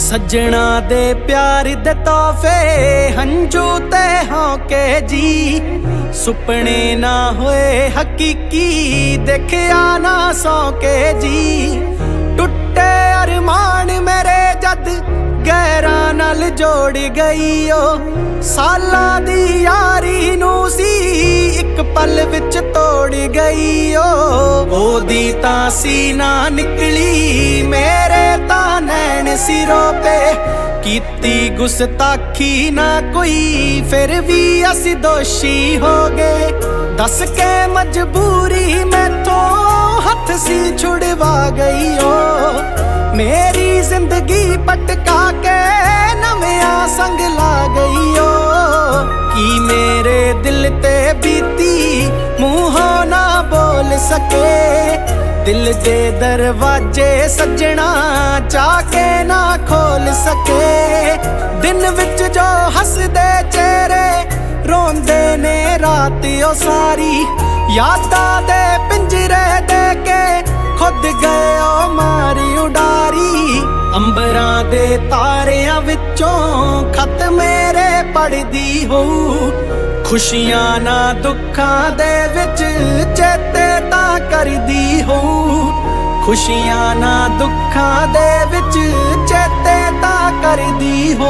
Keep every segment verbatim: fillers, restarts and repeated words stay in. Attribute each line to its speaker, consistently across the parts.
Speaker 1: सज्जणा दे प्यार दे तोहफे हंजू ते होके जी, सुपने ना होए हकीकी देखिया ना सौके जी। टुटे अरमान मेरे जद गैरां नाल जोड़ गई ओ, साला दी यारी नू सी इक पल विच तोड़ गई ओ। ओदी तां सी ना निकली मेरे तां नैन सिरों पे, कीती गुस्ताखी ना कोई फिर भी असी दोषी हो गए। दस के मजबूरी मैथों हथ सी छुड़वा गई ओ, मेरी जिंदगी पटका के नविया संग ला गई ओ। की मेरे दिल ते बीती मुंहों ना बोल सके, दिल दे दरवाजे सज्जणा चाके ना खोल सके। दिन विच जो हसदे चेहरे रोंदे ने रात ओ सारी, यादां दे पिंजरे दे के खुद गए ओ मारी उडारी। अंबरां दे तारियां विचों खत मेरे पढ़दी हो, खुशियां ना दुखां दे विच चेते तां करदी हो। खुशियां ना दुखां दे विच चेते तां करदी हो।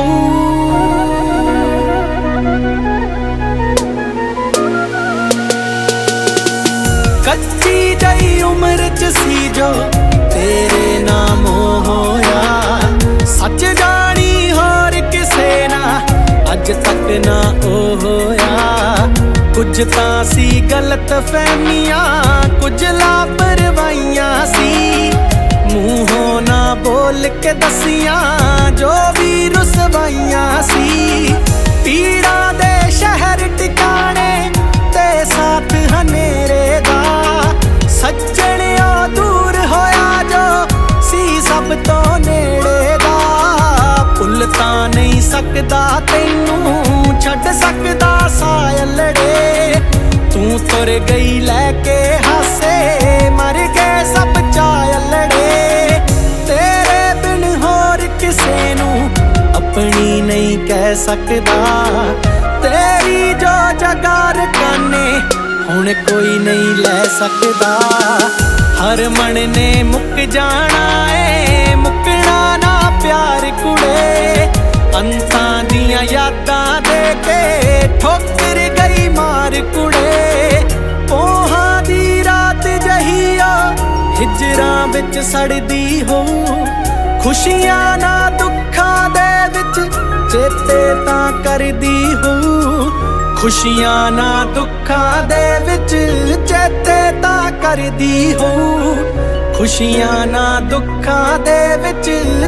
Speaker 1: कच्ची जई उम्र च सी जो तेरे नाम होया, सच जानी होर किसे ना अज तक ना ओ होया। कुछ तां सी गलत फहमियां कुछ लापरवाहियां सी, मूहों ना बोल के दसियां जो भी रुसवाइयां सी। पीड़ा दे शहर टिकाने ते साथ हनेरे दा, सज्जणिया दूर होया जो सी सब तो नेड़े दा। भुल तां नहीं सकदा तैनू छड्ड सकदा सायलड़े, तू तुर गई लैके हासे मर गए सब चायलड़े। तेरे बिन होर किसे नू अपनी नहीं कह सकदा, तेरी जो जगह रकाने हुण कोई नहीं ले सकदा। हर मन ने मुक जाना है मुकना ना प्यार कुड़े, अंतां दियां यादां दे के ठोकर गई मार कुड़े। पोहां दी रात जहिया हिजरां विच सड़दी हो, खुशियां ना दुखां दे विच चेते तां करदी हो। खुशियां ना दुखां दे विच चेते तां करदी हो, खुशियां ना दुखां दे विच